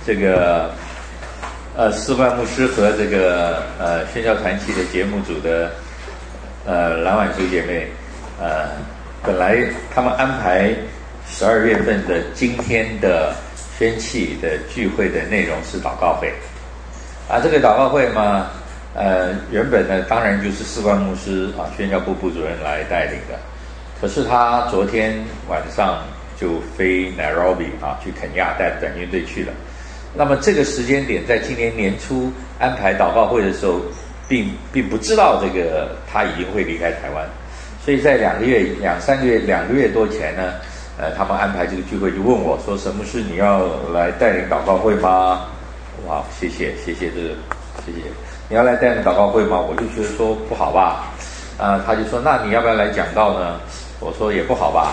这个士冠牧师和这个宣教团契的节目组的蓝婉淑姐妹，本来他们安排12月份的今天的宣契的聚会的内容是祷告会，这个祷告会嘛，原本呢当然就是士冠牧师宣教部部主任来带领的，可是他昨天晚上就飞 Nairobi 去肯亚带短军队去了。那么这个时间点在今年年初安排祷告会的时候，并不知道这个他已经会离开台湾，所以在2个月多前呢，他们安排这个聚会就问我说：“什么是你要来带领祷告会吗？”哇，谢谢这个，谢谢。你要来带领祷告会吗？我就觉得说不好吧，他就说：“那你要不要来讲道呢？”我说也不好吧。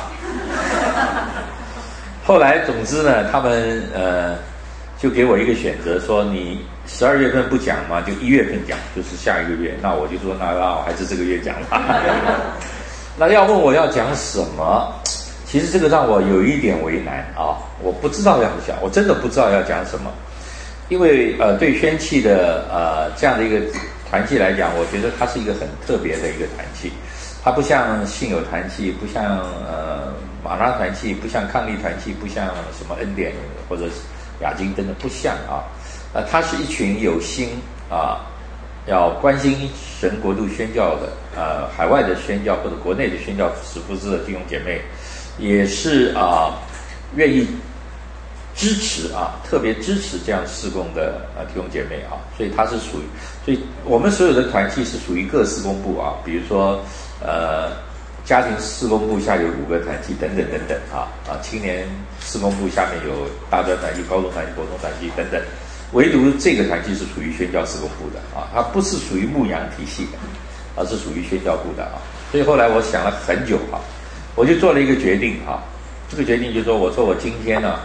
后来总之呢，他们就给我一个选择，说你12月份不讲嘛，就1月份讲，就是下一个月。那我就说那我还是这个月讲吧。那要问我要讲什么，其实这个让我有一点为难我不知道要讲，我真的不知道要讲什么。因为对宣契的这样的一个团契来讲，我觉得它是一个很特别的一个团契。它不像信友团契，不像马拉团契，不像抗力团契，不像什么恩典或者亚金等等，不像它是一群有心要关心神国度宣教的海外的宣教或者国内的宣教使服事的弟兄姐妹，也是愿意支持特别支持这样事工的弟兄姐妹所以它是属于，所以我们所有的团契是属于各事工部比如说家庭事工部下有5个团契等等青年事工部下面有大专团契、高中团契、国中团契等等，唯独这个团契是属于宣教事工部的它不是属于牧养体系的，而是属于宣教部的所以后来我想了很久我就做了一个决定这个决定就是说，我今天呢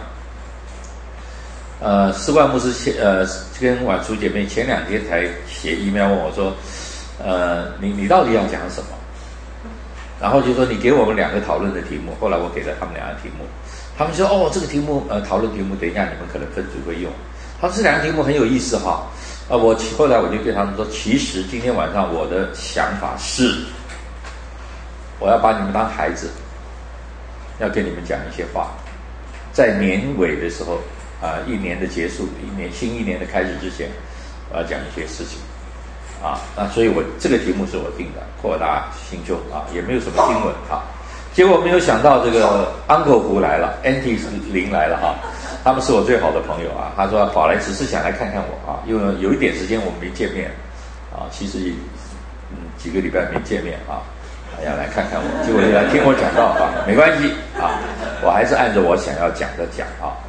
士冠牧师跟婉淑姐妹前2天才写 email 问我说你到底要讲什么，然后就说你给我们2个讨论的题目，后来我给了他们2个题目，他们说这个题目讨论题目等一下你们可能分组会用，他说这2个题目很有意思后来我就对他们说，其实今天晚上我的想法是我要把你们当孩子，要跟你们讲一些话，在年尾的时候1年的结束，新一年的开始之前，我要讲一些事情那所以我这个题目是我定的，扩大心胸也没有什么经文结果没有想到这个 Uncle 胡来了 ，Auntie 林来了他们是我最好的朋友他说跑来只是想来看看我因为有一点时间我们没见面其实几个礼拜没见面要来看看我，结果来听我讲道没关系我还是按照我想要讲的讲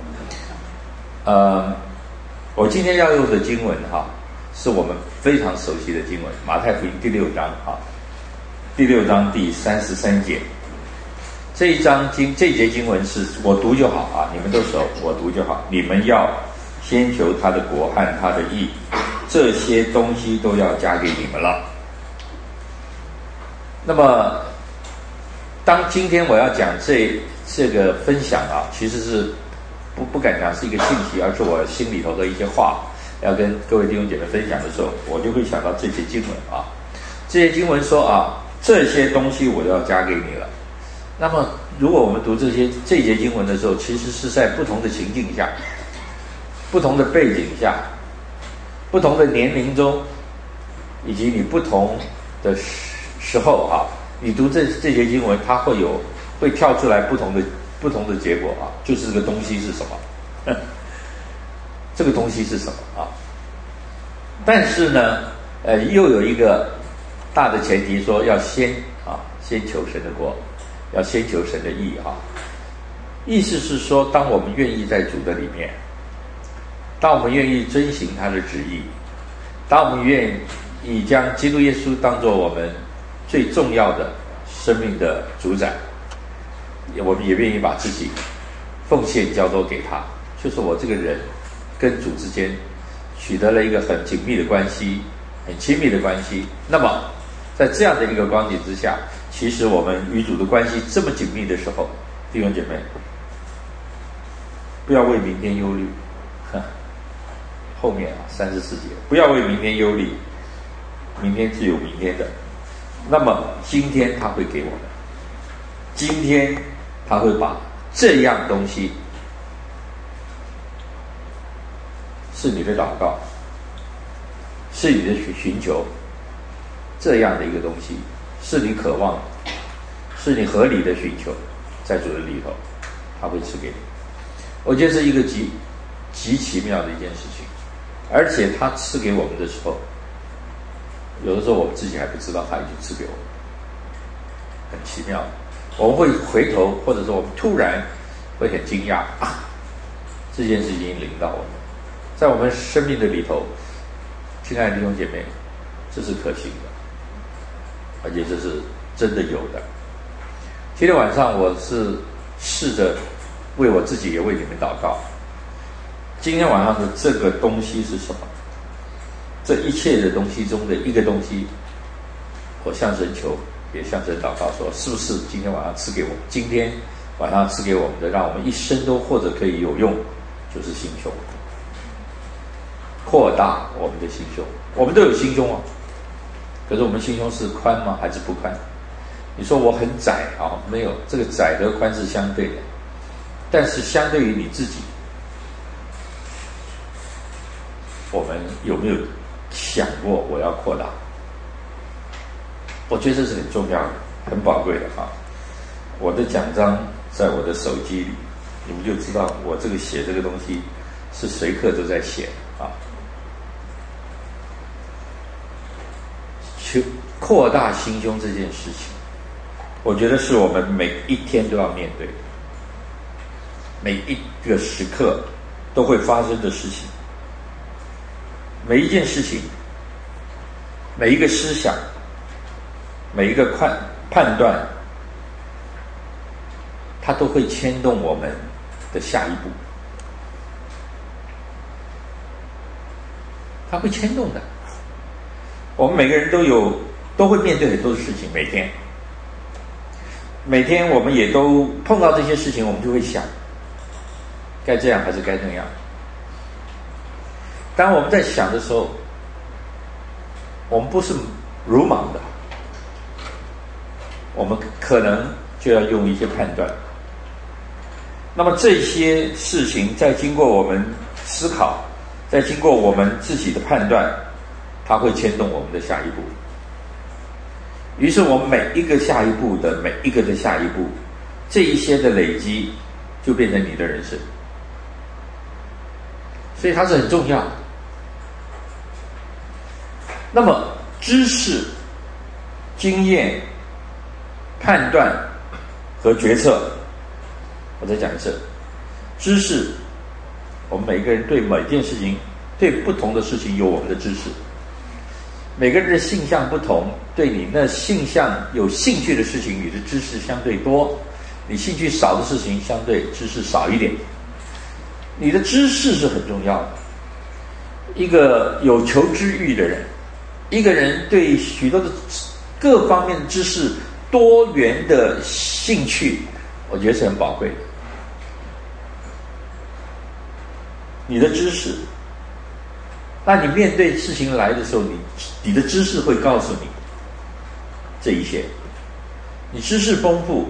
我今天要用的经文是我们非常熟悉的经文，马太福音第6章第6章第33节。这节经文是我读就好你们都熟，我读就好。你们要先求他的国和他的义，这些东西都要加给你们了。那么当今天我要讲这个分享其实是不敢讲是一个信息，而是我心里头的一些话要跟各位弟兄姐妹分享的时候，我就会想到这些经文这些经文说这些东西我要加给你了。那么如果我们读这节经文的时候，其实是在不同的情境下、不同的背景下、不同的年龄中，以及你不同的时候你读这节经文，它会跳出来不同的结果就是这个东西是什么这个东西是什么但是呢又有一个大的前提，说要先求神的国，要先求神的义意思是说，当我们愿意在主的里面，当我们愿意遵行他的旨意，当我们愿意将基督耶稣当作我们最重要的生命的主宰，我们也愿意把自己奉献交托给他，就是我这个人跟主之间取得了一个很紧密的关系，很亲密的关系。那么在这样的一个光景之下，其实我们与主的关系这么紧密的时候，弟兄姐妹，不要为明天忧虑后面34节，不要为明天忧虑，明天自有明天的。那么今天他会给我们，今天他会把这样东西，是你的祷告，是你的寻求，这样的一个东西，是你渴望，是你合理的寻求，在主的里头，他会赐给你。我觉得是一个极奇妙的一件事情，而且他赐给我们的时候，有的时候我们自己还不知道他已经赐给我们，很奇妙。我们会回头，或者说我们突然会很惊讶啊，这件事已经临到我们，在我们生命的里头，亲爱的弟兄姐妹，这是可行的，而且这是真的有的。今天晚上我是试着为我自己也为你们祷告。今天晚上的这个东西是什么？这一切的东西中的一个东西，我向神求，也向神祷告说，是不是今天晚上赐给我们？今天晚上赐给我们的，让我们一生都或者可以有用，就是心胸，扩大我们的心胸。我们都有心胸啊，可是我们心胸是宽吗？还是不宽？你说我很窄啊，没有，这个窄和宽是相对的，但是相对于你自己，我们有没有想过我要扩大？我觉得这是很重要的，很宝贵的啊。我的奖章在我的手机里，你们就知道我这个写这个东西是随刻都在写啊。扩大心胸这件事情，我觉得是我们每一天都要面对的，每一个时刻都会发生的事情，每一件事情，每一个思想，每一个判断，它都会牵动我们的下一步，它会牵动的。我们每个人都会面对很多的事情，每天我们也都碰到这些事情，我们就会想，该这样还是该那样。当我们在想的时候，我们不是鲁莽的，我们可能就要用一些判断。那么这些事情在经过我们思考，在经过我们自己的判断，它会牵动我们的下一步。于是我们每一个下一步的下一步，这一些的累积就变成你的人生。所以它是很重要的。那么知识、经验、判断和决策，我再讲一次，知识，我们每个人对每件事情，对不同的事情有我们的知识。每个人的性向不同，对你那性向有兴趣的事情，你的知识相对多；你兴趣少的事情，相对知识少一点。你的知识是很重要的。一个有求知欲的人，一个人对许多的各方面的知识多元的兴趣，我觉得是很宝贵的。你的知识，那你面对事情来的时候，你的知识会告诉你这一些。你知识丰富，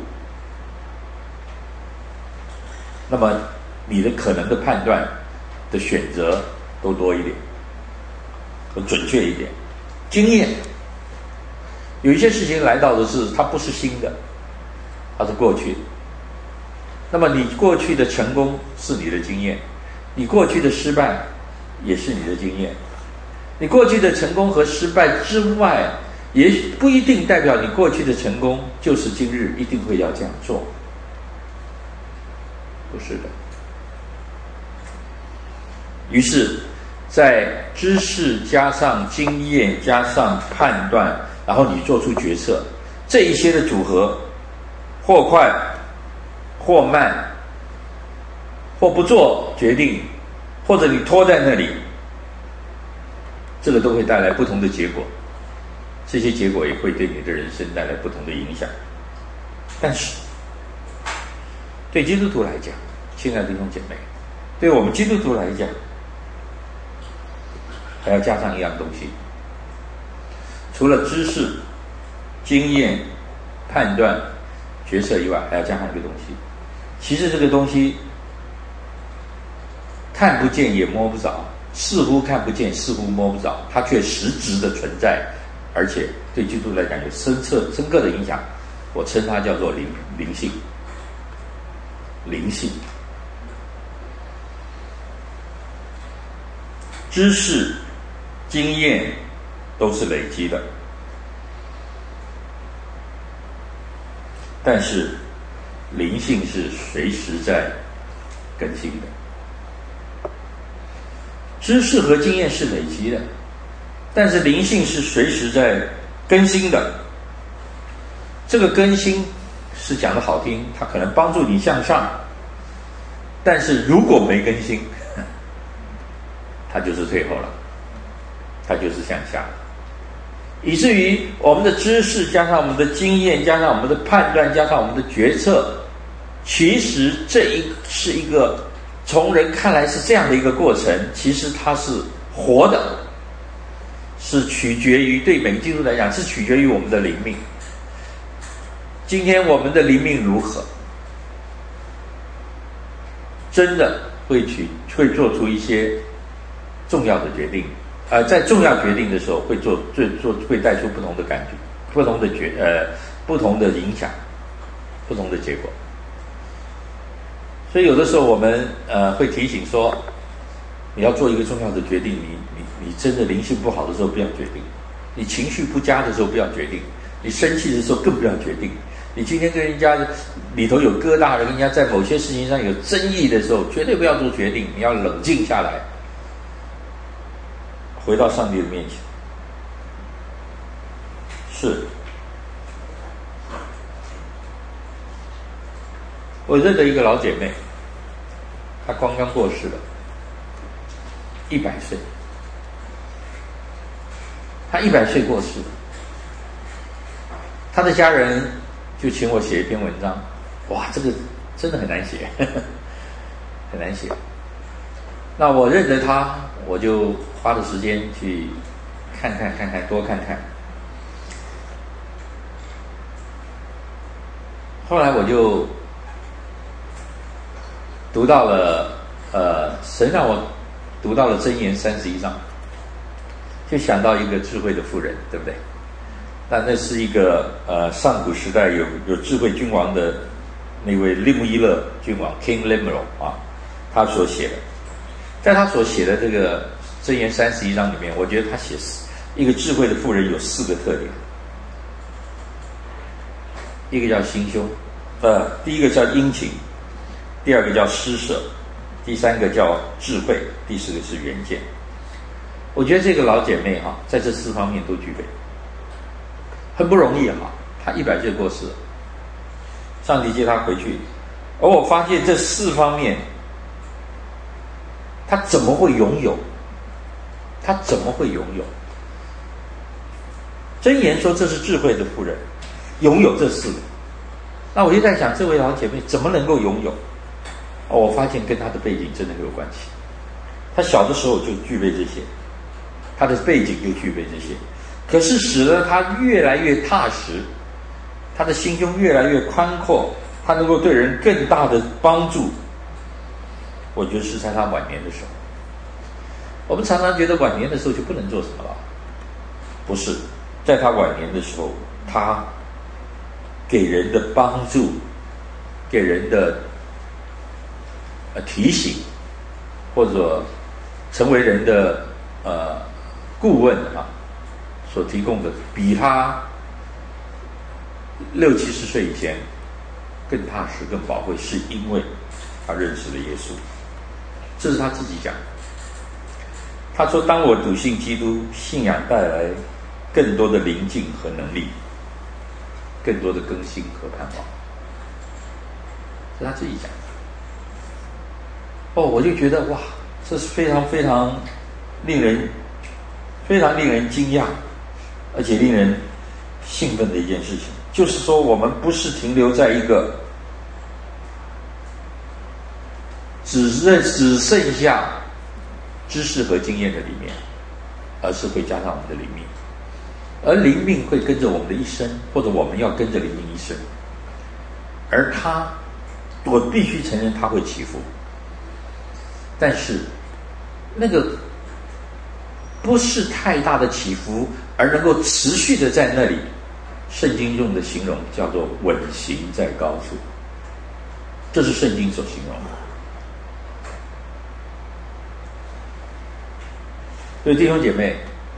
那么你的可能的判断的选择都多一点，都准确一点。经验，有一些事情来到的是它不是新的，它是过去的。那么你过去的成功是你的经验，你过去的失败也是你的经验。你过去的成功和失败之外，也不一定代表你过去的成功就是今日一定会要这样做，不是的。于是在知识加上经验加上判断，然后你做出决策，这一些的组合，或快或慢，或不做决定，或者你拖在那里，这个都会带来不同的结果。这些结果也会对你的人生带来不同的影响。但是对基督徒来讲，亲爱的弟兄姐妹，对我们基督徒来讲， 还要加上一样东西，除了知识、经验、判断、决策以外，还要加上一个东西。其实这个东西看不见也摸不着，似乎看不见，似乎摸不着，它却实质的存在，而且对基督徒来讲有深刻的影响。我称它叫做灵性。灵性，知识、经验都是累积的，但是灵性是随时在更新的。知识和经验是累积的，但是灵性是随时在更新的。这个更新是讲的好听，它可能帮助你向上，但是如果没更新，它就是退后了，它就是向下，以至于我们的知识加上我们的经验加上我们的判断加上我们的决策，其实是一个从人看来是这样的一个过程，其实它是活的，是取决于，对每个基督徒来讲是取决于我们的灵命。今天我们的灵命如何，真的会做出一些重要的决定，在重要决定的时候会带出不同的感觉，不同的影响，不同的结果。所以有的时候我们会提醒说，你要做一个重要的决定，你真的灵性不好的时候不要决定，你情绪不佳的时候不要决定，你生气的时候更不要决定。你今天跟人家里头有疙瘩，跟人家在某些事情上有争议的时候，绝对不要做决定，你要冷静下来，回到上帝的面前。是，我认得一个老姐妹，她刚刚过世了，100岁，她100岁过世，她的家人就请我写一篇文章。哇，这个真的很难写，很难写。那我认得他，我就花了时间去看看，多看看。后来我就读到了，神让我读到了箴言31章，就想到一个智慧的妇人，对不对？那是一个上古时代有智慧君王的那位利穆伊勒君王 King Lemuel 啊，他所写的，在他所写的这个箴言31章里面，我觉得他写一个智慧的妇人有4个特点。一个叫心胸，第一个叫殷勤，第二个叫施舍，第三个叫智慧，第4个是远见。我觉得这个老姐妹哈，在这4方面都具备。很不容易哈，他100岁过世了，上帝接他回去，而我发现这4方面，他怎么会拥有？他怎么会拥有？箴言说这是智慧的妇人，拥有这4个。那我就在想，这位老姐妹怎么能够拥有？我发现跟她的背景真的有关系。她小的时候就具备这些，她的背景就具备这些。可是使得他越来越踏实，他的心胸越来越宽阔，他能够对人更大的帮助。我觉得是在他晚年的时候。我们常常觉得晚年的时候就不能做什么了，不是，在他晚年的时候，他给人的帮助，给人的提醒，或者成为人的顾问啊，所提供的比他60、70岁以前更踏实、更宝贵，是因为他认识了耶稣。这是他自己讲。他说：“当我笃信基督，信仰带来更多的灵境和能力，更多的更新和盼望。”是他自己讲的。我就觉得哇，这是非常非常令人惊讶，而且令人兴奋的一件事情。就是说，我们不是停留在一个只剩下知识和经验的里面， 而是会加上我们的灵命，而灵命会跟着我们的一生，或者我们要跟着灵命一生。而它，我必须承认它会起伏，但是那个不是太大的起伏，而能够持续的在那里。圣经用的形容叫做稳行在高处，这是圣经所形容的。所以弟兄姐妹，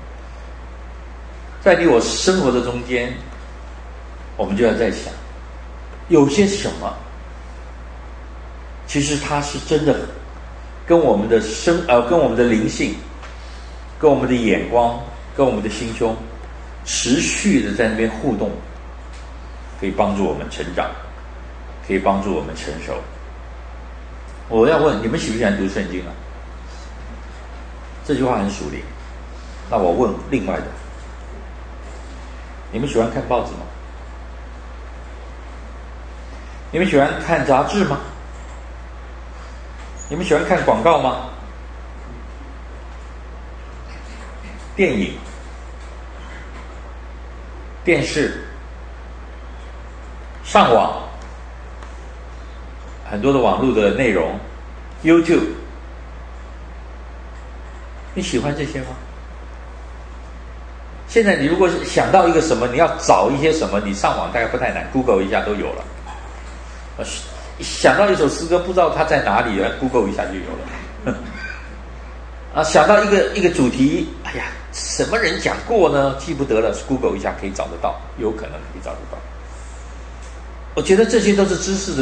在你我生活的中间，我们就要在想，有些什么，其实它是真的跟我们的跟我们的灵性，跟我们的眼光，跟我们的心胸持续的在那边互动，可以帮助我们成长，可以帮助我们成熟。我要问你们喜不喜欢读圣经啊？这句话很属灵。那我问另外的，你们喜欢看报纸吗？你们喜欢看杂志吗？你们喜欢看广告吗？电影、电视、上网，很多的网络的内容 ，YouTube， 你喜欢这些吗？现在你如果是想到一个什么，你要找一些什么，你上网大概不太难 ，Google 一下都有了。想到一首诗歌，不知道它在哪里，Google 一下就有了。啊，想到一个主题，哎呀，什么人讲过呢？记不得了 ，Google 一下可以找得到，有可能可以找得到。我觉得这些都是知识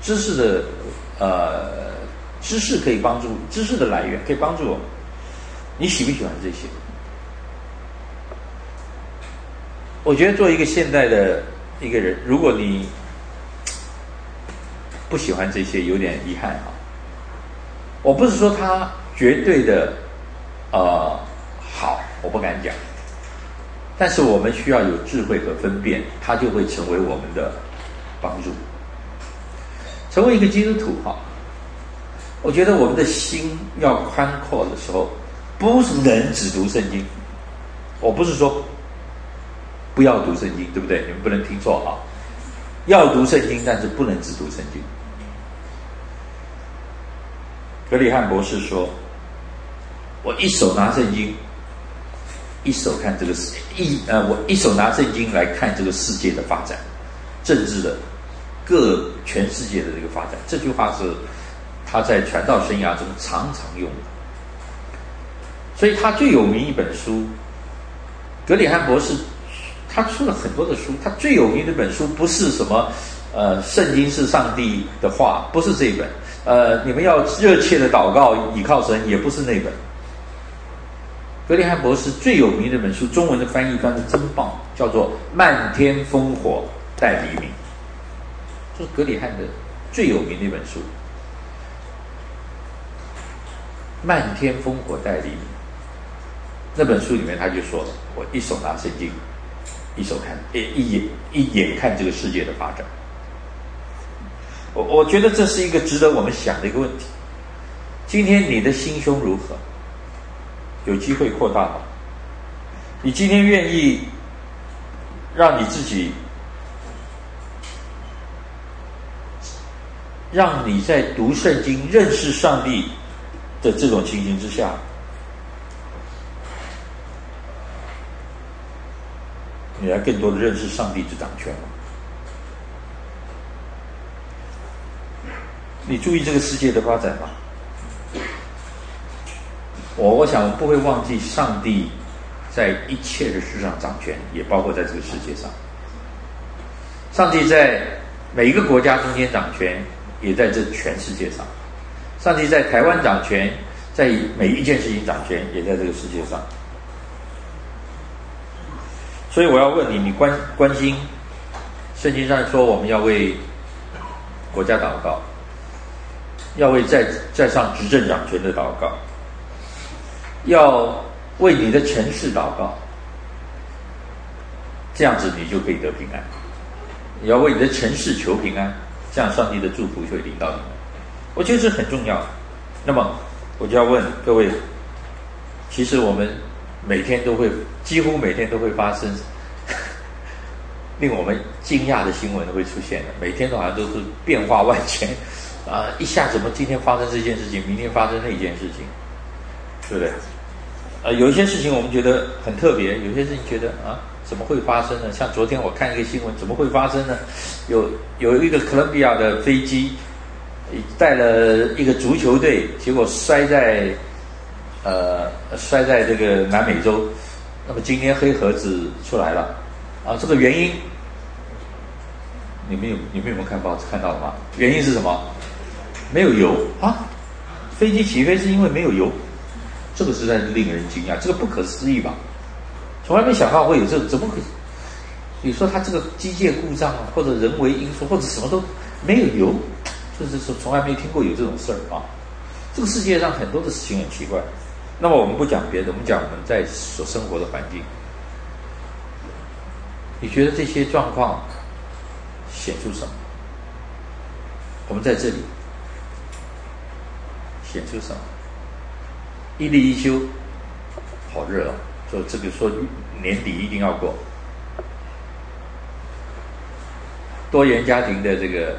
可以帮助知识的来源，可以帮助我们。你喜不喜欢这些？我觉得做一个现代的一个人，如果你不喜欢这些，有点遗憾啊。我不是说他绝对的好，我不敢讲，但是我们需要有智慧和分辨，它就会成为我们的帮助。成为一个基督徒哈，我觉得我们的心要宽阔的时候，不是能只读圣经。我不是说不要读圣经，对不对？你们不能听错啊！要读圣经，但是不能只读圣经。格里汉博士说：“我一手拿圣经，一手看这个我一手拿圣经来看这个世界的发展，政治的全世界的这个发展。”这句话是他在传道生涯中常常用的。所以他最有名一本书，格里汉博士。他出了很多的书，他最有名的一本书不是什么圣经是上帝的话，不是这一本，你们要热切的祷告倚靠神，也不是那本。格里汉博士最有名的一本书，中文的翻译翻得真棒，叫做《漫天烽火待黎明》，这是格里汉的最有名的一本书，《漫天烽火待黎明》。那本书里面他就说了，我一手拿圣经，一手看，一眼看这个世界的发展。我觉得这是一个值得我们想的一个问题。今天你的心胸如何？有机会扩大吗？你今天愿意让你自己，让你在读圣经、认识上帝的这种情形之下，你来更多的认识上帝之掌权吗？你注意这个世界的发展吗？我想我们不会忘记上帝在一切的事上掌权，也包括在这个世界上。上帝在每一个国家中间掌权，也在这全世界上。上帝在台湾掌权，在每一件事情掌权，也在这个世界上。所以我要问你，你关心圣经上说我们要为国家祷告，要为在上执政掌权的祷告，要为你的城市祷告，这样子你就可以得平安。你要为你的城市求平安，这样上帝的祝福就会临到你们。我觉得这很重要。那么我就要问各位，其实我们几乎每天都会发生令我们惊讶的新闻都会出现的，每天都好像都是变化万千一下怎么今天发生这件事情，明天发生那件事情，对不对？有一些事情我们觉得很特别，有些事情觉得怎么会发生呢？像昨天我看一个新闻，怎么会发生呢？有一个哥伦比亚的飞机带了一个足球队，结果摔在这个南美洲。那么今天黑盒子出来了这个原因你们有没有看报纸看到了吗？原因是什么？没有油飞机起飞是因为没有油，这个实在是令人惊讶，这个不可思议吧？从来没想到会有这个，怎么可以？你说它这个机械故障或者人为因素，或者什么都没有油，就是从来没听过有这种事儿这个世界上很多的事情很奇怪。那么我们不讲别的，我们讲我们在所生活的环境。你觉得这些状况显出什么？我们在这里显出什么？一例一休，好热说年底一定要过。多元家庭的这个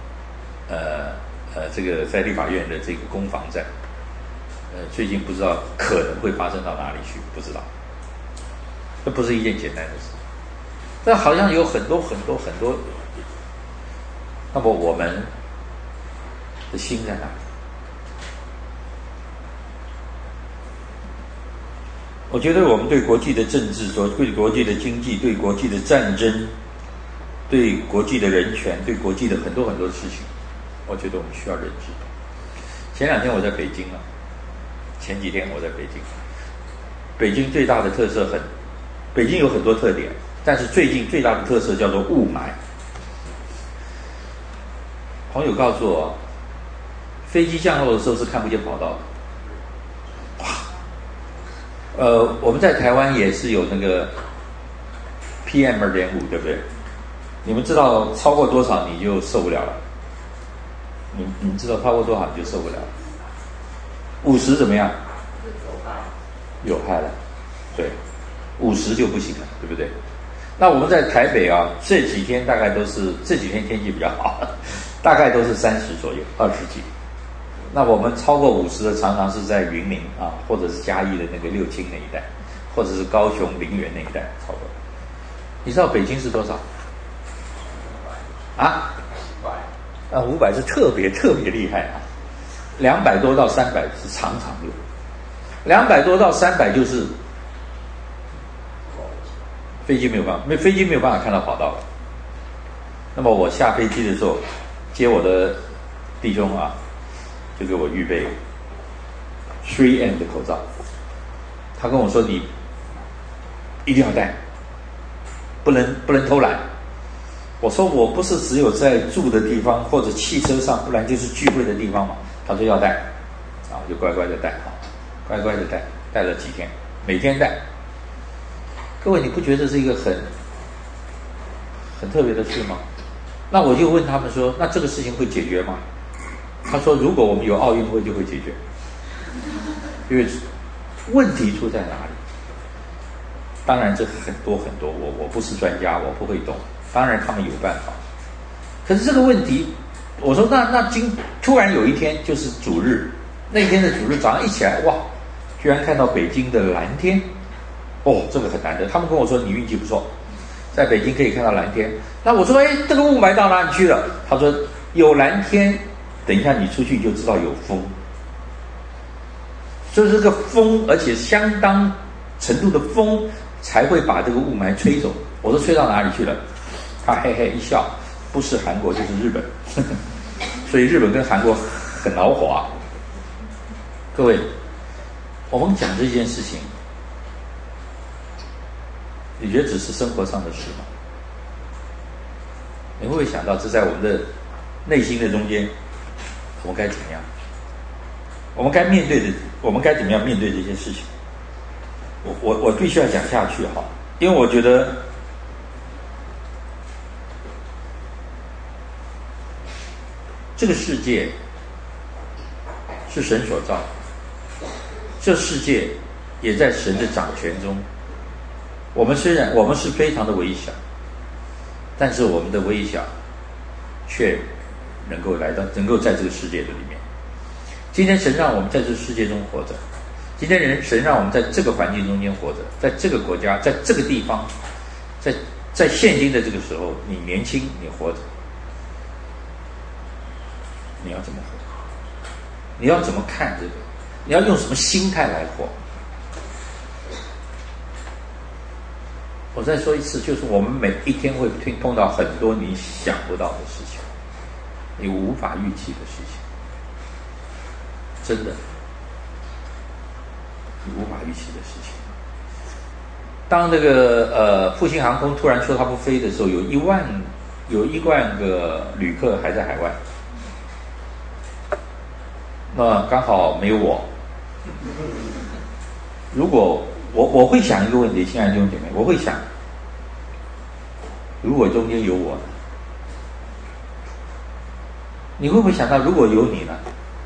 在立法院的这个攻防战，最近不知道可能会发生到哪里去，不知道。这不是一件简单的事，但好像有很多。那么我们的心在哪里？我觉得我们对国际的政治、对国际的经济、对国际的战争、对国际的人权、对国际的很多的事情，我觉得我们需要认知。前两天我在北京前几天我在北京。北京最大的特色北京有很多特点，但是最近最大的特色叫做雾霾。朋友告诉我，飞机降落的时候是看不见跑道的。我们在台湾也是有那个 PM2.5， 对不对？你们知道超过多少你就受不了了？你们知道超过多少你就受不了了？50怎么样？有害了，对，50就不行了，对不对？那我们在台北这几天天气比较好，大概都是30左右，20几。那我们超过50的常常是在云林或者是嘉义的那个六轻那一带，或者是高雄林园那一带超过。你知道北京是多少？500是特别厉害200多到300是常有，200多到300就是飞机没有办法看到跑道了。那么我下飞机的时候，接我的弟兄就给我预备 3M 的口罩，他跟我说你一定要戴，不能偷懒。我说我不是只有在住的地方或者汽车上，不然就是聚会的地方嘛。他说要戴，就乖乖的戴，戴了几天，每天戴。各位，你不觉得是一个很特别的事吗？那我就问他们说，那这个事情会解决吗？他说，如果我们有奥运会就会解决，因为问题出在哪里？当然这很多，我不是专家，我不会懂。当然他们有办法，可是这个问题，我说那突然有一天就是主日，那天的主日早上一起来，哇，居然看到北京的蓝天，这个很难得。他们跟我说你运气不错，在北京可以看到蓝天。那我说这个雾霾到哪里去了？他说有蓝天，等一下你出去就知道有风，就是这个风，而且相当程度的风才会把这个雾霾吹走。我说吹到哪里去了？他嘿嘿一笑，不是韩国就是日本，所以日本跟韩国很恼火各位，我们讲这件事情，你觉得只是生活上的事吗？你会不会想到这在我们的内心的中间，我们该怎么样？我们该怎么样面对这些事情？我必须要讲下去因为我觉得这个世界是神所造，这世界也在神的掌权中。我们虽然我们是非常的微小，但是我们的微小却能够在这个世界的里面。今天神让我们在这个世界中活着，今天神让我们在这个环境中间活着，在这个国家，在这个地方，在现今的这个时候，你年轻，你活着，你要怎么活？你要怎么看这个？你要用什么心态来活？我再说一次，就是我们每一天会碰到很多你想不到的事情，你无法预期的事情，真的，你无法预期的事情。当这个复兴航空突然说它不飞的时候，有1万个旅客还在海外，那刚好没有我。如果我会想一个问题，亲爱的弟兄姐妹，我会想，如果中间有我呢？你会不会想到，如果有你呢？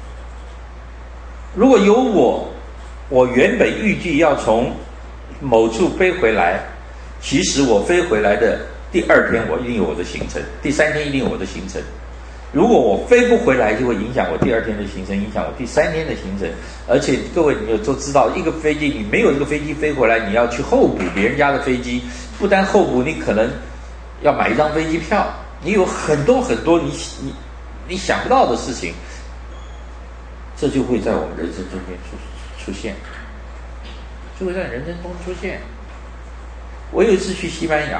如果有我原本预计要从某处飞回来，其实我飞回来的第2天我一定有我的行程，第3天一定有我的行程。如果我飞不回来，就会影响我第2天的行程，影响我第3天的行程。而且各位你都知道，一个飞机你没有一个飞机飞回来，你要去候补别人家的飞机，不单候补，你可能要买一张飞机票，你有很多你想不到的事情，这就会在我们人生中间出现，就会在人生中出现。我有一次去西班牙，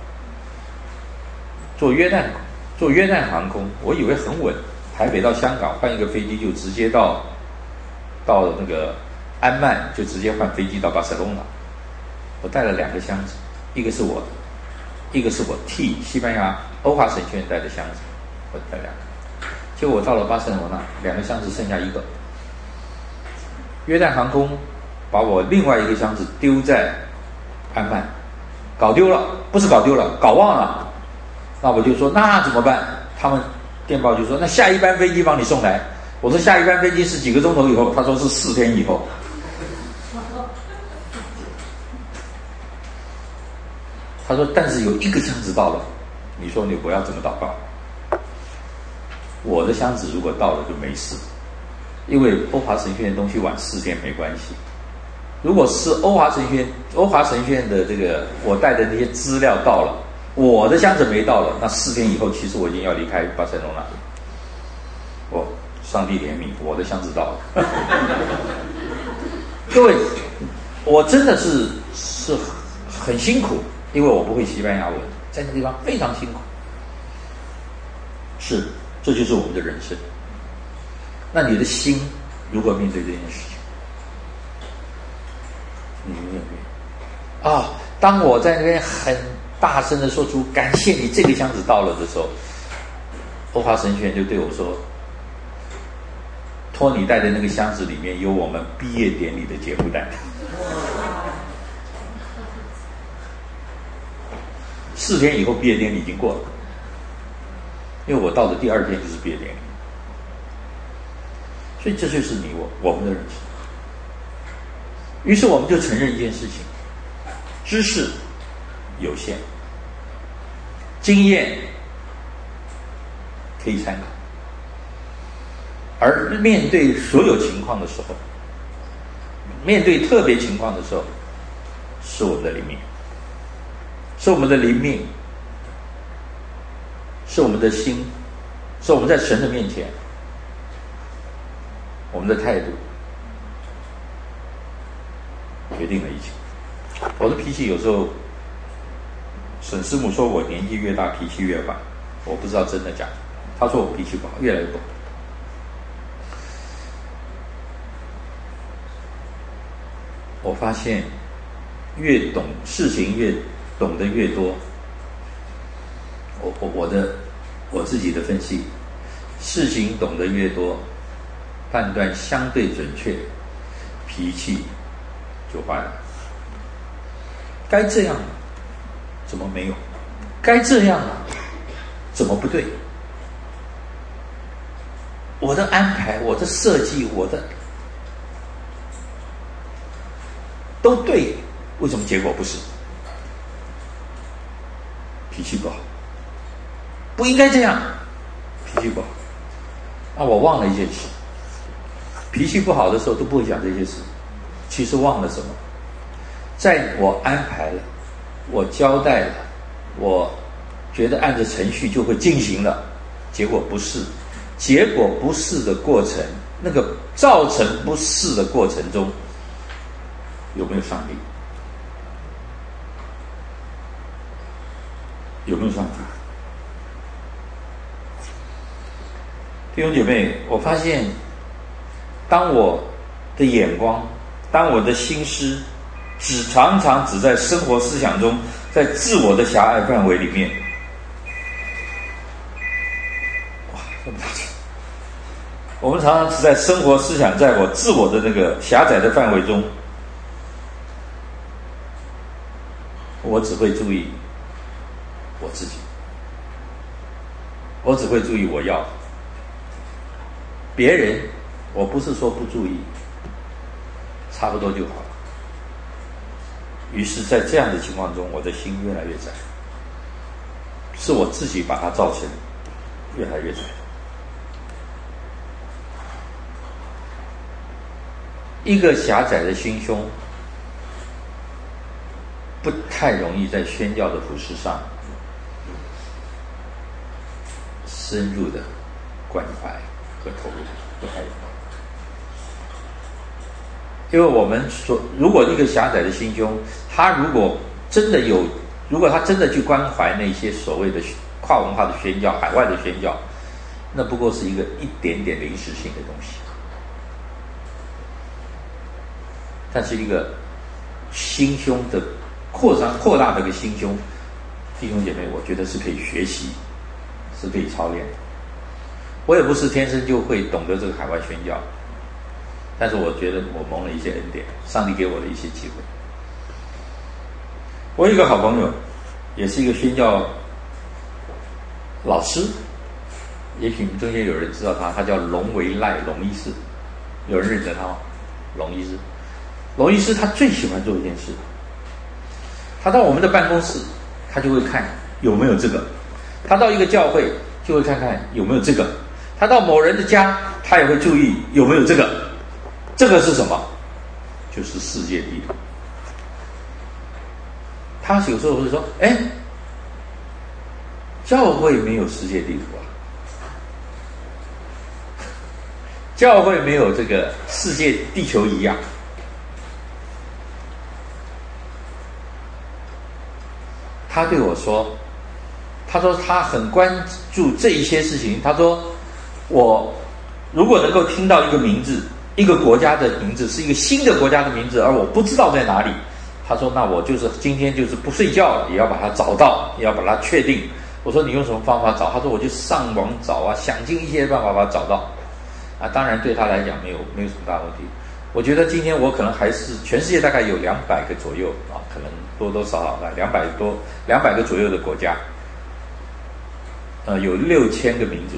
坐约旦航空，我以为很稳，台北到香港换一个飞机就直接到那个安曼，就直接换飞机到巴塞隆纳。我带了2个箱子，一个是我的，一个是我替西班牙欧华神学院带的箱子，我带2个。结果我到了巴塞罗那，2个箱子剩下1个。约旦航空把我另外1个箱子丢在安曼，搞丢了，不是搞丢了，搞忘了。那我就说那怎么办？他们电报就说那下一班飞机帮你送来。我说下一班飞机是几个钟头以后？他说是4天以后。他说但是有1个箱子到了，你说我要怎么祷告？我的箱子如果到了就没事，因为欧华神学院东西晚4天没关系。如果是欧华神学院的这个我带的那些资料到了，我的箱子没到了，那4天以后其实我已经要离开巴塞罗那了。上帝怜悯，我的箱子到了。各位，我真的是很辛苦，因为我不会西班牙文，在那个地方非常辛苦。是，这就是我们的人生。那你的心如何面对这件事情？你愿不愿意？当我在那边很大声的说出感谢你这个箱子到了的时候，欧华神学院就对我说，托你带的那个箱子里面有我们毕业典礼的节目单。4天以后毕业典礼已经过了，因为我到的第2天就是毕业典礼。所以这就是我们的人生。于是我们就承认一件事情，知识有限，经验可以参考，而面对所有情况的时候，面对特别情况的时候，是我们的灵命，是我们的灵命，是我们的心，是我们在神的面前，我们的态度决定了一切。我的脾气有时候，沈师母说我年纪越大脾气越坏，我不知道真的假的。他说我脾气不好，越来越不好。我发现越懂事情，越懂得越多。我自己的分析，事情懂得越多，判断相对准确，脾气就坏了。该这样怎么没有？该这样怎么不对？我的安排，我的设计， 都对，为什么结果不是？脾气不好，不应该这样，脾气不好。啊，我忘了一件事，脾气不好的时候都不会讲这些事。其实忘了什么？在我安排了，我交代了，我觉得按着程序就会进行了，结果不是。结果不是的过程，那个造成不是的过程中，有没有上帝？有没有上帝？弟兄姐妹，我发现，当我的眼光，当我的心思，常常只在生活思想中，在自我的狭隘范围里面，哇，这么大声！我们常常只在生活思想，在我自我的那个狭窄的范围中，我只会注意我自己，我只会注意我要别人，我不是说不注意，差不多就好了。于是，在这样的情况中，我的心越来越窄，是我自己把它造成越来越窄。一个狭窄的心胸，不太容易在宣教的服事上深入的关怀和投入，不太容易。因为我们如果一个狭窄的心胸，他如果他真的去关怀那些所谓的跨文化的宣教、海外的宣教，那不过是一点点临时性的东西。但是一个心胸的扩大的一个心胸，弟兄姐妹，我觉得是可以学习，是可以操练的。我也不是天生就会懂得这个海外宣教，但是我觉得我蒙了一些恩典，上帝给我的一些机会。我有一个好朋友，也是一个宣教老师，也许你们中间有人知道他，他叫龙维赖龙医师，有人认得他吗？龙医师。龙医师他最喜欢做一件事，他到我们的办公室，他就会看有没有这个；他到一个教会就会看看有没有这个；他到某人的家，他也会注意有没有这个。这个是什么？就是世界地图。他有时候会说：“哎，教会没有世界地图啊，教会没有这个世界地球仪啊。”他对我说：“他说他很关注这一些事情。他说我如果能够听到一个名字，一个国家的名字，是一个新的国家的名字，而我不知道在哪里，他说那我就是今天就是不睡觉了，也要把它找到，也要把它确定。”我说：“你用什么方法找？”他说：“我就上网找啊，想尽一切办法把它找到。”啊，当然对他来讲没有什么大问题。我觉得今天我可能还是全世界大概有200个左右啊，可能多多少少在200个左右的国家，有6000个民族。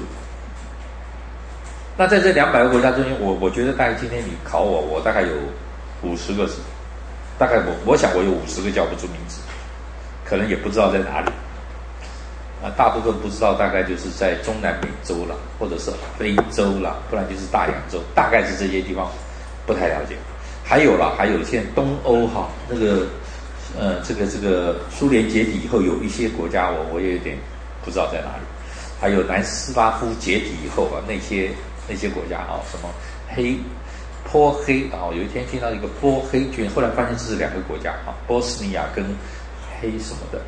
那在这200个国家中间，我觉得大概今天你考我大概有50个，大概我想我有50个叫不出名字，可能也不知道在哪里。大部分不知道，大概就是在中南美洲了，或者是非洲了，不然就是大洋洲，大概是这些地方。不太了解，还有现在东欧哈，那个这个苏联解体以后，有一些国家我也有点不知道在哪里。还有南斯拉夫解体以后啊，那些国家啊，什么波黑啊，有一天听到一个波黑郡，后来发现这是2个国家啊，波斯尼亚跟黑什么的，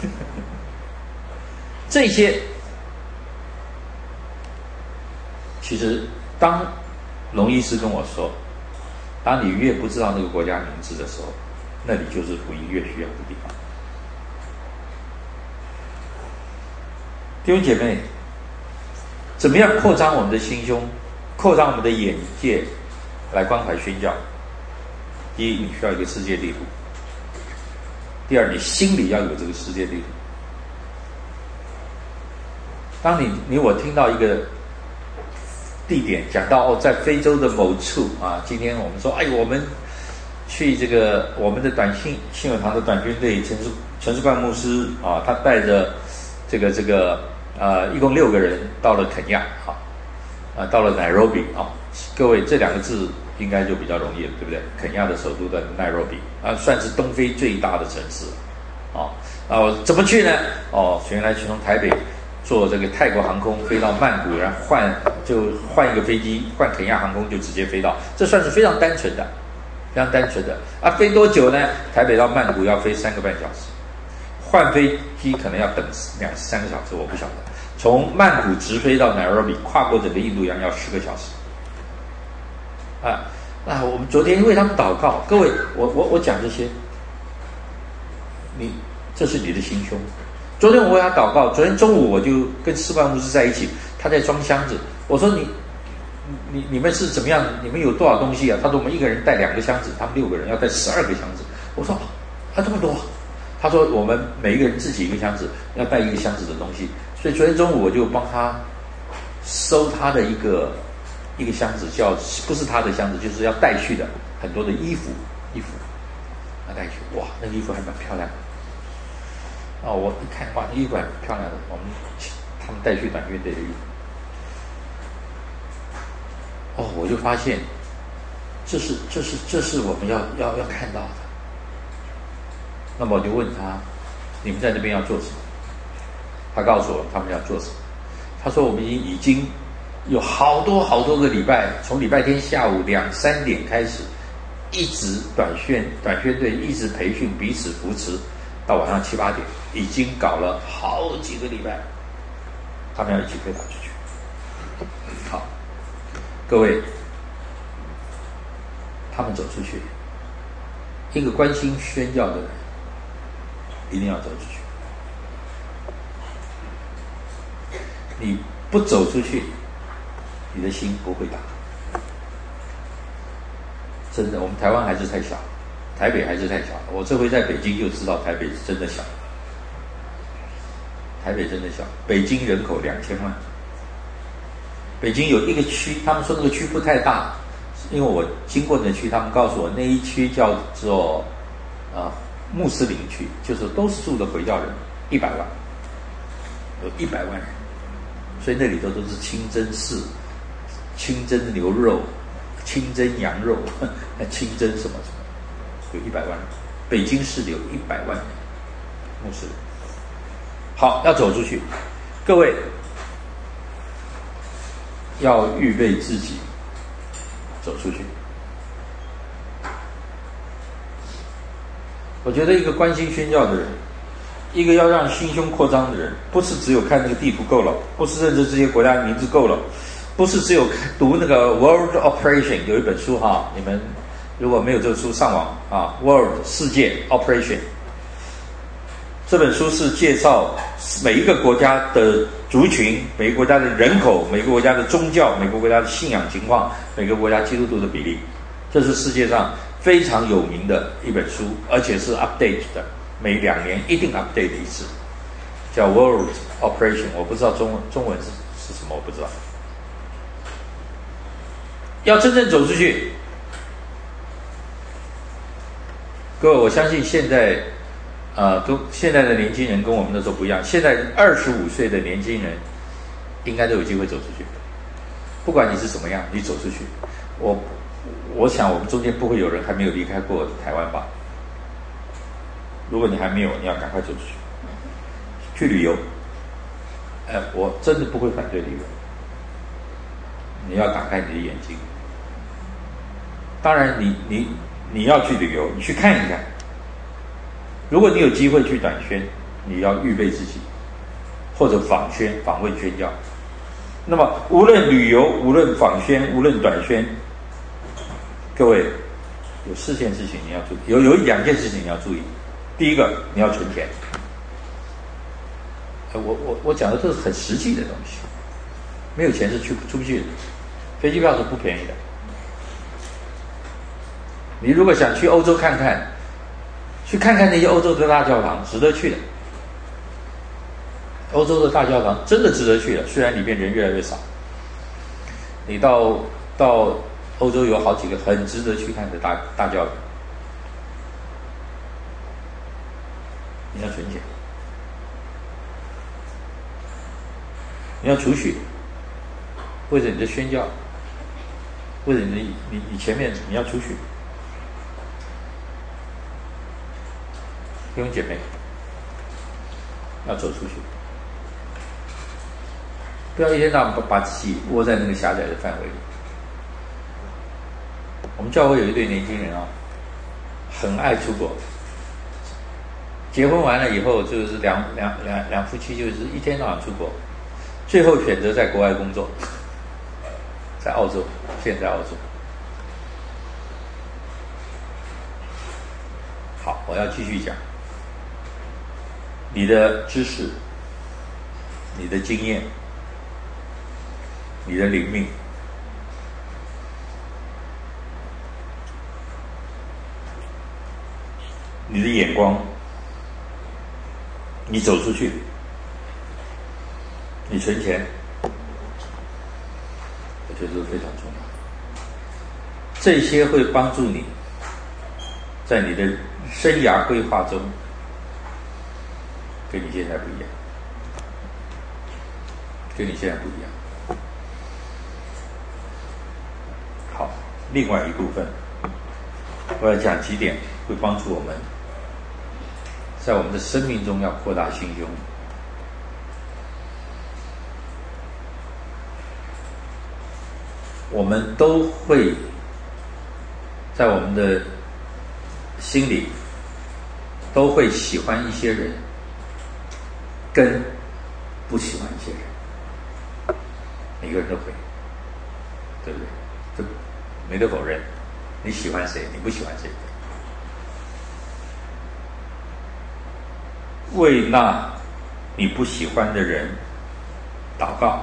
这些其实当龙医师跟我说，当你越不知道那个国家名字的时候，那里就是福音越需要的地方。弟兄姐妹，怎么样扩张我们的心胸，扩张我们的眼界，来关怀宣教？第一，你需要一个世界地图；第二，你心里要有这个世界地图。当我听到一个地点讲到在非洲的某处啊，今天我们说，我们去这个我们的信友堂的短宣队陈世冠牧师啊，他带着一共6个人到了肯亚到了 Nairobi 啊，各位这2个字应该就比较容易了，对不对？肯亚的首都的 Nairobi 啊，算是东非最大的城市怎么去呢？原来从台北坐这个泰国航空飞到曼谷，然后换一个飞机，换肯亚航空就直接飞到，这算是非常单纯的飞多久呢？台北到曼谷要飞3个半小时，换飞机可能要等2-3个小时，我不晓得。从曼谷直飞到 Nairobi， 跨过整个印度洋要10个小时。我们昨天为他们祷告，各位，我讲这些，这是你的心胸。昨天我为他祷告，昨天中午我就跟士官牧师在一起，他在装箱子，我说你们是怎么样？你们有多少东西啊？他说我们一个人带2个箱子，他们6个人要带12个箱子。我说这么多？他说我们每一个人自己一个箱子，要带1个箱子的东西。所以昨天中午我就帮他收他的一个箱子，不是他的箱子，就是要带去的很多的衣服要带去。哇，那个衣服还蛮漂亮的。我一看，哇，那衣服很漂亮的，他们带去短宣队的衣服。我就发现，这是我们要看到的。那么我就问他，你们在那边要做什么？他告诉我他们要做什么。他说我们已经有好多个礼拜，从礼拜天下午2-3点开始，一直短宣队一直培训，彼此扶持，到晚上7-8点，已经搞了好几个礼拜，他们要一起飞跑出去。好，各位，他们走出去，一个关心宣教的人一定要走出去。你不走出去，你的心不会打。真的，我们台湾还是太小，台北还是太小。我这回在北京就知道台北是真的小，台北真的小。北京人口2000万，北京有一个区，他们说那个区不太大，因为我经过那区，他们告诉我那一区叫做穆斯林区，就是都是住的回教人，100万，有100万人。所以那里头都是清真寺、清真牛肉、清真羊肉、清真什么，有100万人。北京市有100万人穆斯林。好，要走出去，各位要预备自己走出去。我觉得一个关心宣教的人，一个要让心胸扩张的人，不是只有看那个地图够了，不是认识这些国家的名字够了，不是只有读那个 World Operation， 有一本书你们如果没有这个书，上网World 世界 Operation， 这本书是介绍每一个国家的族群，每个国家的人口，每个国家的宗教，每个国家的信仰情况，每个国家基督徒的比例。这是世界上非常有名的一本书，而且是 update 的，每2年一定 update 一次，叫 World Operation。 我不知道中文是什么，我不知道。要真正走出去，各位，我相信现在跟现在的年轻人跟我们那时候不一样。现在25岁的年轻人应该都有机会走出去，不管你是怎么样，你走出去。我想我们中间不会有人还没有离开过台湾吧？如果你还没有，你要赶快走出去旅游。我真的不会反对旅游，你要打开你的眼睛。当然你要去旅游，你去看一看。如果你有机会去短宣，你要预备自己，或者访问宣教。那么无论旅游，无论访宣，无论短宣，各位有4件事情你要注意，有2件事情你要注意。第一个，你要存钱。我讲的都是很实际的东西，没有钱是出不去的，飞机票是不便宜的。你如果想去欧洲看看，去看看那些欧洲的大教堂，值得去的。欧洲的大教堂真的值得去的，虽然里面人越来越少。你到欧洲有好几个很值得去看的大教堂， 你要存钱，你要储蓄，为了你的宣教，为了你前面你要储蓄。弟兄姐妹，要走出去，不要一天到晚把自己窝在那个狭窄的范围里。我们教会有一对年轻人啊，很爱出国。结婚完了以后，就是两夫妻就是一天到晚出国，最后选择在国外工作，在澳洲，现在澳洲。好，我要继续讲。你的知识、你的经验、你的灵命，你的眼光，你走出去，你存钱，我觉得这非常重要。这些会帮助你在你的生涯规划中跟你现在不一样，跟你现在不一样。好，另外一部分，我要讲几点会帮助我们在我们的生命中要扩大心胸。我们都会在我们的心里都会喜欢一些人，跟不喜欢一些人，每个人都会，对不对？这没得否认。你喜欢谁，你不喜欢谁。为那你不喜欢的人祷告，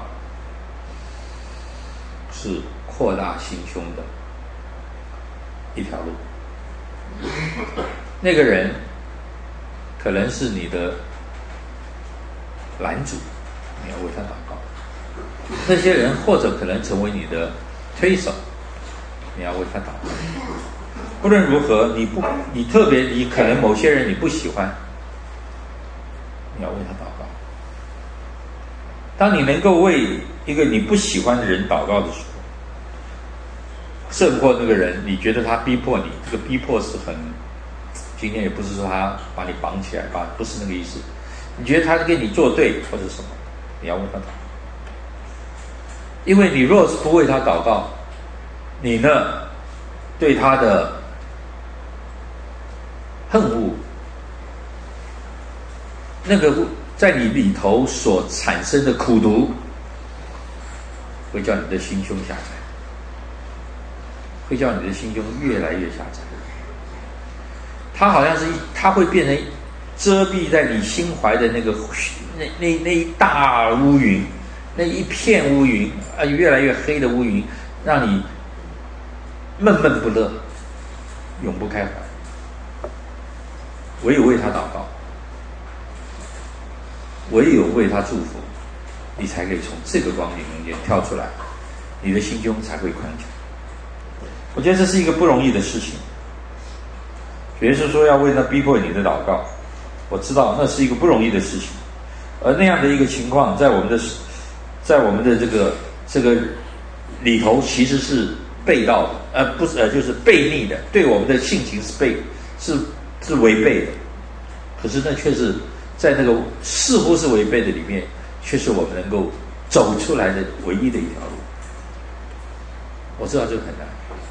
是扩大心胸的一条路。那个人可能是你的拦阻，你要为他祷告。那些人或者可能成为你的推手，你要为他祷告。不论如何，你特别，你可能某些人你不喜欢，你要为他祷告。当你能够为一个你不喜欢的人祷告的时候，胜过那个人，你觉得他逼迫你，这个逼迫是很，今天也不是说他把你绑起来，不是那个意思。你觉得他跟你作对或者什么，你要为他祷告。因为你若是不为他祷告，你呢对他的恨恶，那个在你里头所产生的苦毒，会叫你的心胸狭窄，会叫你的心胸越来越狭窄。它会变成遮蔽在你心怀的那一大乌云，那一片乌云越来越黑的乌云，让你闷闷不乐，永不开怀。唯有为他祷告，唯有为他祝福，你才可以从这个光景中间跳出来，你的心胸才会宽敞。我觉得这是一个不容易的事情。耶稣说要为那逼迫你的祷告，我知道那是一个不容易的事情，而那样的一个情况，在我们的这个里头，其实是背道的，不是就是背逆的，对我们的性情是违背的。可是那却是在那个似乎是违背的里面，却是我们能够走出来的唯一的一条路。我知道这个很难，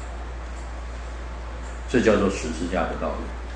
这叫做十字架的道路。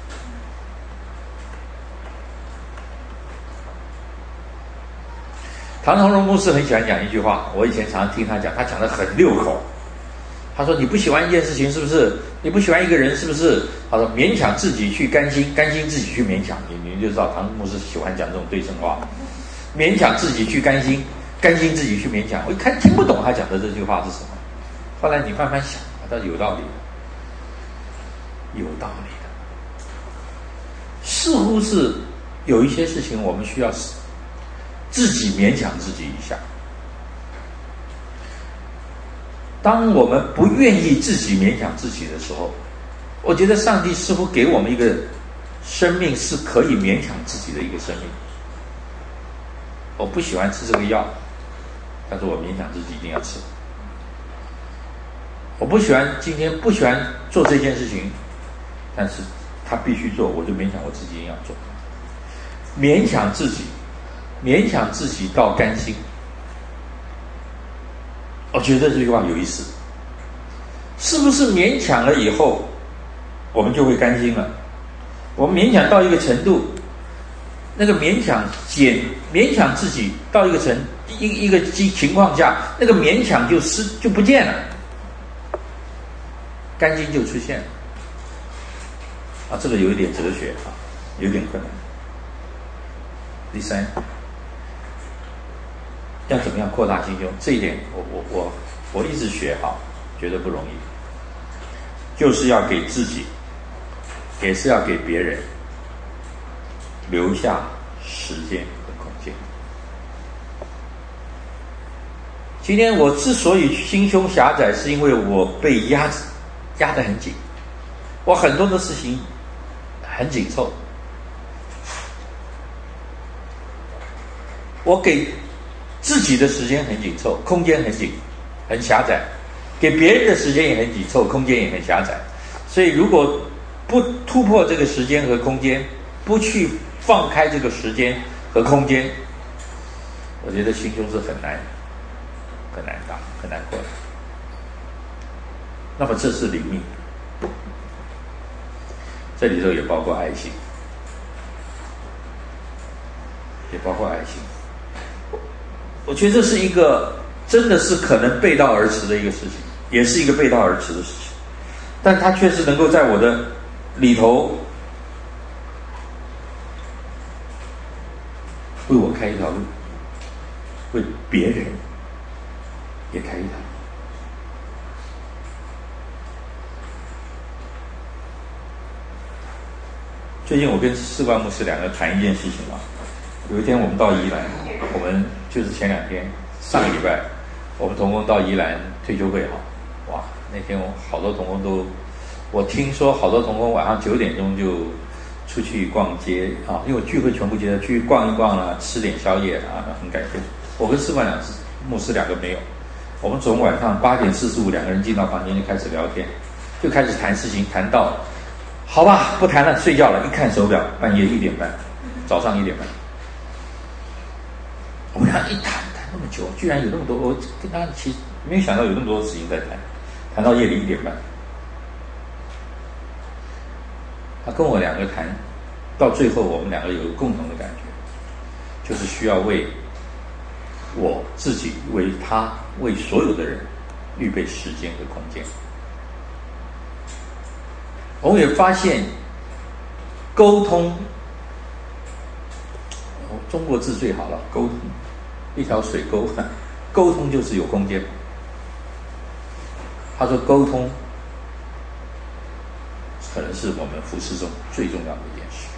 唐崇荣牧师很喜欢讲一句话，我以前常常听他讲，他讲得很溜口。他说：“你不喜欢一件事情是不是？你不喜欢一个人是不是？”他说：“勉强自己去甘心，甘心自己去勉强。”你就知道唐牧师喜欢讲这种对称话，勉强自己去甘心，甘心自己去勉强。我一看听不懂他讲的这句话是什么，后来你慢慢想，他有道理的，有道理的。似乎是有一些事情我们需要自己勉强自己一下。当我们不愿意自己勉强自己的时候，我觉得上帝似乎给我们一个生命是可以勉强自己的一个生命。我不喜欢吃这个药，但是我勉强自己一定要吃。我今天不喜欢做这件事情，但是他必须做，我就勉强我自己一定要做。勉强自己到甘心。我觉得这句话有意思，是不是勉强了以后，我们就会甘心了？我们勉强到一个程度，那个勉强自己到一个情况下，那个勉强就不见了，甘心就出现了。这个有一点哲学有点困难。第三，要怎么样扩大心胸？这一点我一直学觉得不容易，就是要给自己，也是要给别人留下时间和空间。今天我之所以心胸狭窄，是因为我被压得很紧，我很多的事情很紧凑，我给自己的时间很紧凑，空间很狭窄，给别人的时间也很紧凑，空间也很狭窄。所以如果不突破这个时间和空间，不去放开这个时间和空间，我觉得心胸是很难大，很难过的。那么这是灵命，这里头也包括爱心，我觉得这是一个真的是可能背道而驰的一个事情，也是一个背道而驰的事情，但它确实能够在我的里头为我开一条路，为别人也开一条路。最近我跟士冠牧师两个谈一件事情有一天我们到宜兰，我们就是前2天，上个礼拜，我们同工到宜兰退休会哇，那天好多同工我听说好多同工晚上9点钟就出去逛街因为聚会全部结束，去逛一逛吃点宵夜很感谢。我跟士冠牧师两个没有，我们从晚上8点45两个人进到房间就开始聊天，就开始谈事情，谈到好吧，不谈了，睡觉了。一看手表，半夜1点半，早上1点半。我们俩一谈那么久，居然有那么多，我跟他其实没有想到有那么多事情在谈到夜里1点半。他跟我两个谈，到最后我们两个有个共同的感觉，就是需要为我自己、为他、为所有的人预备时间和空间。我们也发现沟通，中国字最好了，沟通，一条水沟，沟通就是有空间。他说沟通可能是我们服事中最重要的一件事。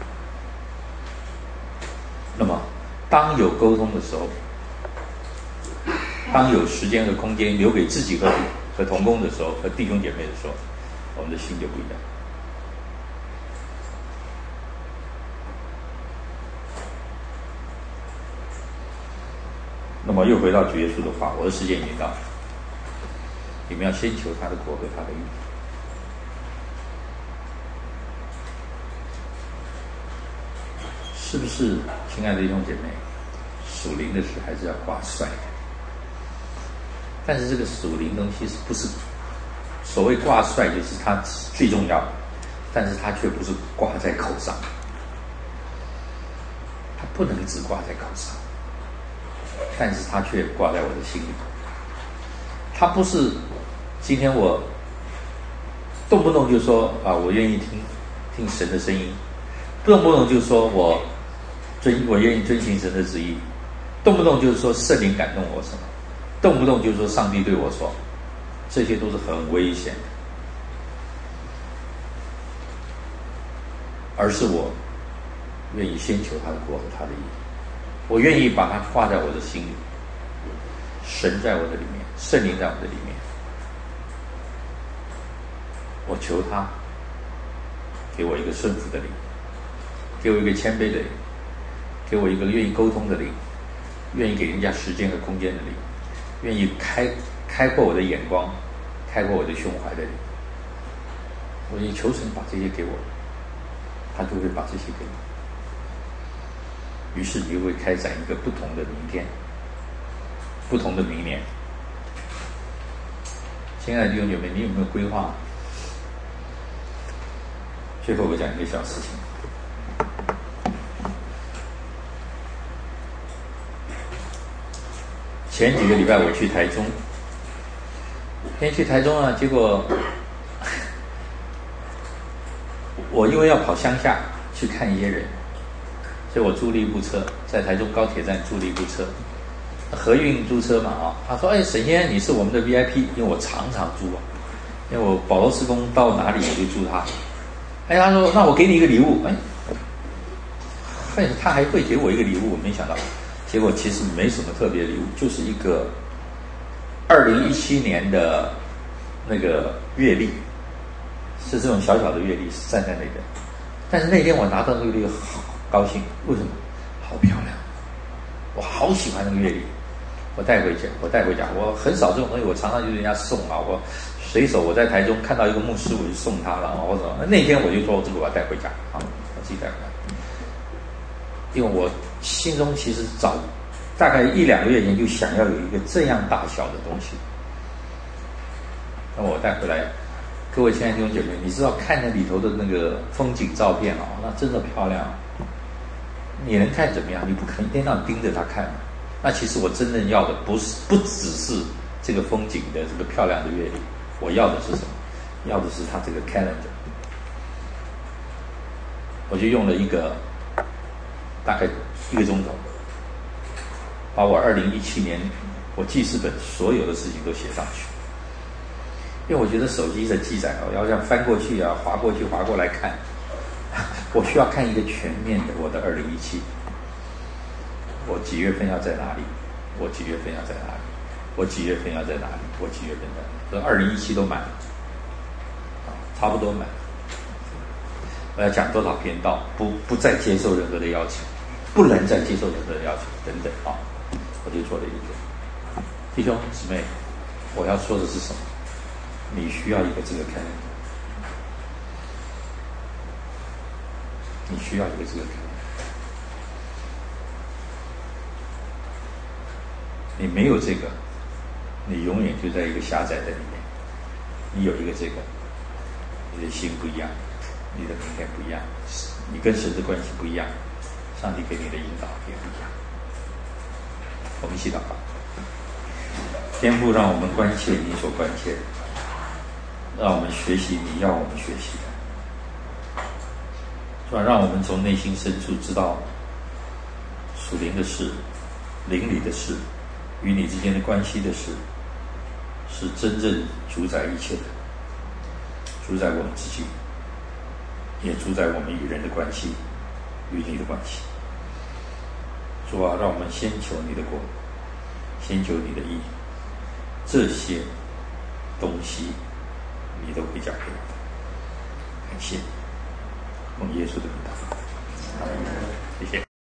那么当有沟通的时候，当有时间和空间留给自己和同工的时候，和弟兄姐妹的时候，我们的心就不一样。那么又回到主耶稣的话，我的时间已经到了，你们要先求他的国和他的义。是不是，亲爱的弟兄姐妹，属灵的事还是要挂帅的？但是这个属灵东西不是所谓挂帅，就是它最重要的，但是它却不是挂在口上，它不能只挂在口上，但是它却挂在我的心里。它不是今天我动不动就说我愿意听神的声音，动不动就说我愿意遵行神的旨意，动不动就是说圣灵感动我什么，动不动就是说上帝对我说，这些都是很危险的。而是我愿意先求他的国和他的义，我愿意把它挂在我的心里，神在我的里面，圣灵在我的里面，我求他给我一个顺服的灵， 给我一个谦卑的灵，给我一个愿意沟通的灵，愿意给人家时间和空间的灵，愿意开阔我的眼光，开阔我的胸怀的灵。我也求神把这些给我，他就会把这些给你。于是你就会开展一个不同的明天，不同的明年。亲爱的弟兄姐妹，你有没有规划？最后我讲一个小事情。前几个礼拜我去台中，先去台中啊，结果我因为要跑乡下去看一些人，所以我租了一部车，在台中高铁站租了一部车，和运租车嘛啊。他说：“哎，沈先生，你是我们的 VIP， 因为我常常租啊，因为我保罗事工到哪里我就租他。哎，他说那我给你一个礼物，哎，他还会给我一个礼物，我没想到。结果其实没什么特别的礼物，就是一个2017年的那个月历。”是这种小小的月历，是站在那个，但是那天我拿到那个月历好高兴，为什么？好漂亮，我好喜欢那个月历，我带回家，我很少这种东西，我常常就人家送啊，我随手我在台中看到一个牧师，我就送他了，或者那天我就说这个我要带回家啊，我自己带回来，因为我心中其实早大概1-2个月前就想要有一个这样大小的东西，那我带回来。各位亲爱的弟兄姐妹，你知道看那里头的那个风景照片哦，那真的漂亮。你能看怎么样？你不可能一天到晚盯着它看。那其实我真正要的不只是这个风景的这个漂亮的月历，我要的是什么？要的是它这个 calendar。我就用了大概1个钟头，把我2017年我记事本所有的事情都写上去。因为我觉得手机的记载要这样翻过去啊，划过去划过来看，我需要看一个全面的我的2017，我几月份要在哪里，我几月份要在哪里，我几月份要在哪里，我几月份在哪里，所以2017都满了，差不多满了。我要讲多少篇道，不再接受任何的邀请，不能再接受任何的邀请等等啊，我就做了一个。弟兄姊妹，我要说的是什么？你需要一个这个 calendar， 你需要一个这个 calendar， 你没有这个，你永远就在一个狭窄的里面。你有一个这个，你的心不一样，你的明天不一样，你跟神的关系不一样，上帝给你的引导也不一样。我们一起祷告。天父，让我们关切你所关切的，让我们学习你要我们学习的，是吧？让我们从内心深处知道属灵的事、灵里的事、与你之间的关系的事，是真正主宰一切的，主宰我们自己，也主宰我们与人的关系、与你的关系。主啊，让我们先求你的国，先求你的义，这些东西你都会讲给我们。感谢你，奉耶稣的名祷告。